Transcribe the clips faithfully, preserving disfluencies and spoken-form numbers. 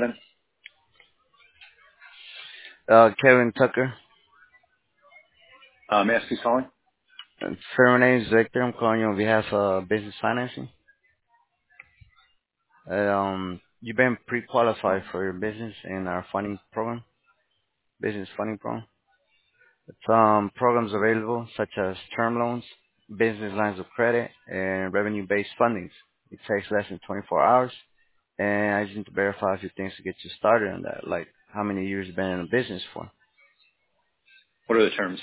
ahead. Uh, Kevin Tucker. Uh, may I ask who's calling? And sir, my name is Victor. I'm calling you on behalf of business financing. Uh, Um, you've been pre-qualified for your business in our funding program, business funding program. It's um, programs available such as term loans, business lines of credit, and revenue-based fundings. It takes less than twenty-four hours, and I just need to verify a few things to get you started on that, like how many years you've been in the business for. What are the terms?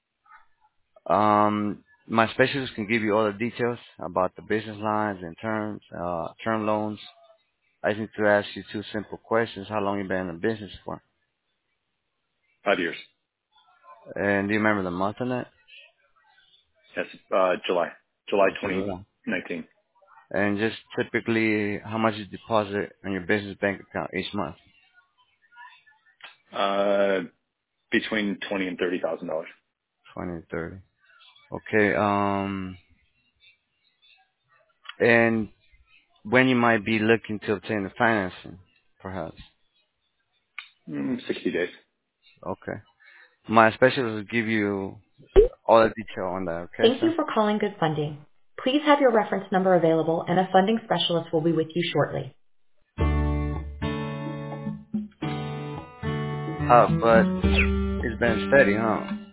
Um, my specialist can give you all the details about the business lines and terms, uh, term loans. I just need to ask you two simple questions. How long you been in the business for? Five years. And do you remember the month on that? Yes, uh, July. July July. twenty nineteen. And just typically, how much you deposit on your business bank account each month? Uh, between twenty and thirty thousand dollars. Twenty, thirty. Okay. Um, and when you might be looking to obtain the financing, perhaps. Mm, Sixty days. Okay. My specialist will give you all the detail on that. Okay, Thank you sir. for calling Good Funding. Please have your reference number available and a funding specialist will be with you shortly. Tough, but it's been steady, huh?